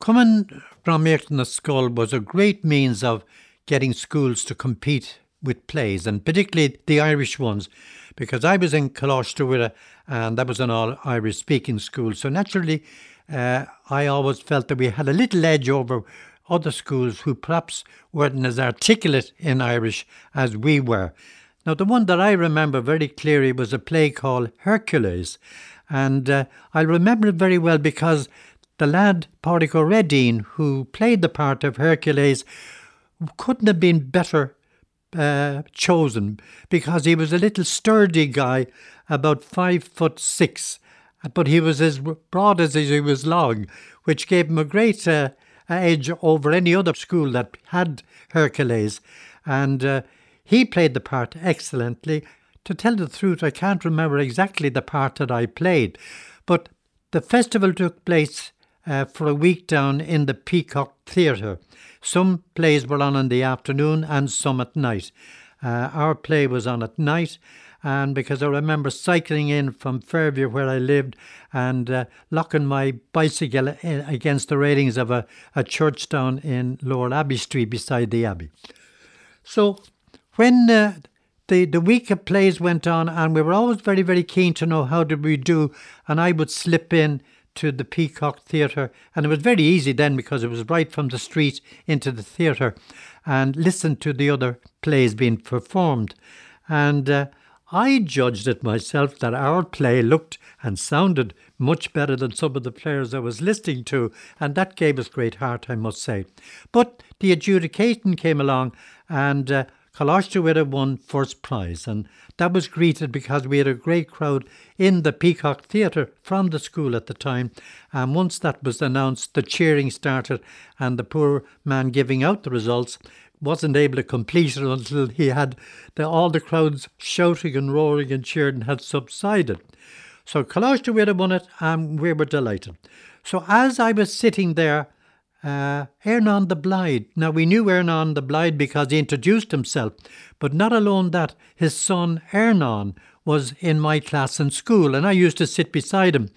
coming from Ayrton School was a great means of getting schools to compete with plays, and particularly the Irish ones, because I was in Coláiste and that was an all-Irish speaking school. So naturally, I always felt that we had a little edge over other schools who perhaps weren't as articulate in Irish as we were. Now, the one that I remember very clearly was a play called Hercules. And I remember it very well because the lad, Pádraig Ó Réidín, who played the part of Hercules, couldn't have been better chosen, because he was a little sturdy guy, about 5'6", but he was as broad as he was long, which gave him a great edge over any other school that had Hercules. And he played the part excellently. To tell the truth, I can't remember exactly the part that I played, but the festival took place for a week down in the Peacock Theatre. Some plays were on in the afternoon and some at night. Our play was on at night, and because I remember cycling in from Fairview where I lived and locking my bicycle against the railings of a church down in Lower Abbey Street beside the Abbey. So when the week of plays went on, and we were always very, very keen to know how did we do, and I would slip in to the Peacock Theatre, and it was very easy then because it was right from the street into the theatre, and listen to the other plays being performed. And I judged it myself that our play looked and sounded much better than some of the players I was listening to, and that gave us great heart, I must say. But the adjudication came along, and Coláiste won first prize, and that was greeted because we had a great crowd in the Peacock Theatre from the school at the time. And once that was announced, the cheering started, and the poor man giving out the results wasn't able to complete it until he had all the crowds shouting and roaring and cheering had subsided. So Coláiste won it, and we were delighted. So as I was sitting there, Ernan the Blythe. Now, we knew Ernan the Blythe because he introduced himself, but not alone that, his son Ernan was in my class in school, and I used to sit beside him.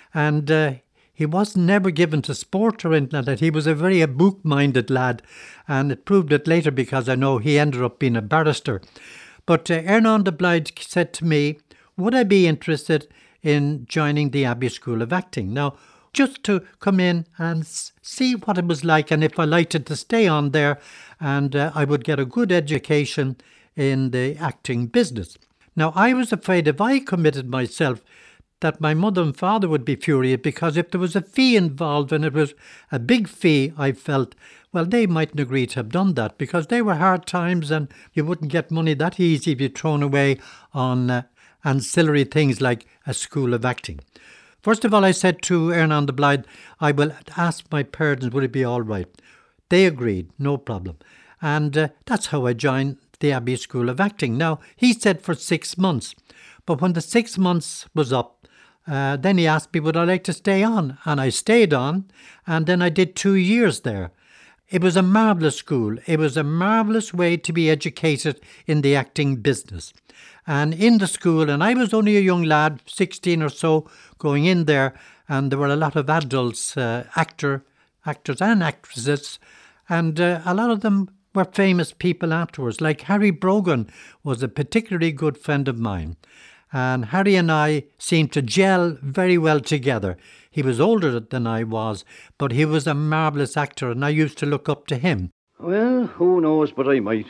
And he wasn't never given to sport or anything like that. He was a very book-minded lad, and it proved it later because I know he ended up being a barrister. But Ernan the Blythe said to me, would I be interested in joining the Abbey School of Acting? Now, just to come in and see what it was like, and if I liked it to stay on there, and I would get a good education in the acting business. Now, I was afraid if I committed myself that my mother and father would be furious, because if there was a fee involved, and it was a big fee, I felt, well, they mightn't agree to have done that, because they were hard times and you wouldn't get money that easy if you'd thrown away on ancillary things like a school of acting. First of all, I said to Ernan the Blythe, I will ask my parents, would it be all right? They agreed, no problem. And that's how I joined the Abbey School of Acting. Now, he said for 6 months. But when the 6 months was up, then he asked me, would I like to stay on? And I stayed on, and then I did 2 years there. It was a marvellous school. It was a marvellous way to be educated in the acting business. And in the school, and I was only a young lad, 16 or so, going in there, and there were a lot of adults, actors and actresses, and a lot of them were famous people afterwards. Like Harry Brogan was a particularly good friend of mine, and Harry and I seemed to gel very well together. He was older than I was, but he was a marvellous actor, and I used to look up to him. Well, who knows but I might.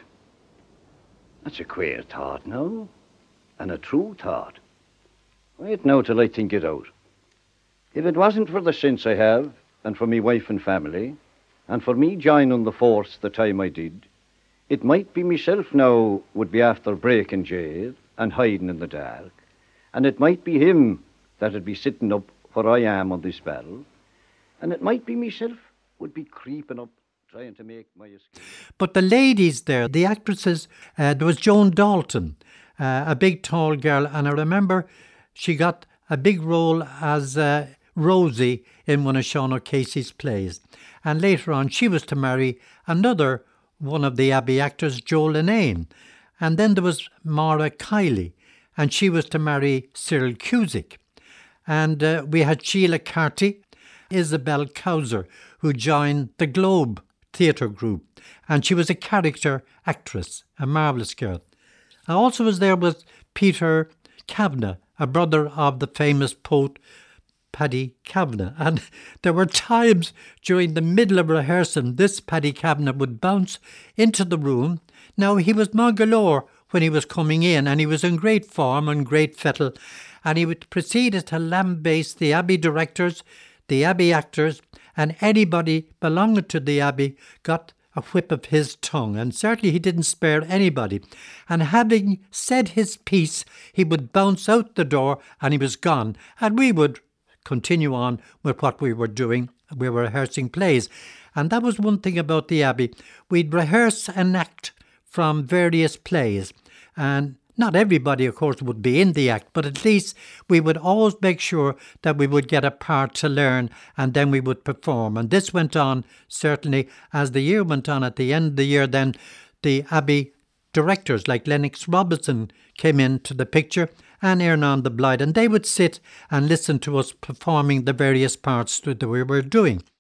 That's a queer thought, no? And a true thought. Wait now till I think it out. If it wasn't for the sense I have, and for me wife and family, and for me joining the force the time I did, it might be myself now would be after breaking jail and hiding in the dark, and it might be him that'd be sitting up where I am on this barrel, and it might be myself would be creeping up trying to make my escape. But the ladies there, the actresses, there was Joan Dalton, a big tall girl, and I remember she got a big role as Rosie in one of Sean O'Casey's plays. And later on she was to marry another one of the Abbey actors, Joe Linnane. And then there was Maura Kiley, and she was to marry Cyril Cusick. And we had Sheila Carty, Isabel Cowser, who joined the Globe Theatre Group, and she was a character actress, a marvellous girl. I also was there with Peter Kavanagh, a brother of the famous poet Paddy Kavanagh. And there were times during the middle of rehearsing, this Paddy Kavanagh would bounce into the room. Now, he was Mongalore when he was coming in, and he was in great form and great fettle, and he would proceed to lambaste the Abbey directors, the Abbey actors, and anybody belonging to the Abbey got a whip of his tongue, and certainly he didn't spare anybody. And having said his piece, he would bounce out the door and he was gone, and we would continue on with what we were doing. We were rehearsing plays, and that was one thing about the Abbey. We'd rehearse an act from various plays, and not everybody, of course, would be in the act, but at least we would always make sure that we would get a part to learn, and then we would perform. And this went on, certainly, as the year went on. At the end of the year, then, the Abbey directors like Lennox Robinson came into the picture, and Ernan the Blythe, and they would sit and listen to us performing the various parts that we were doing.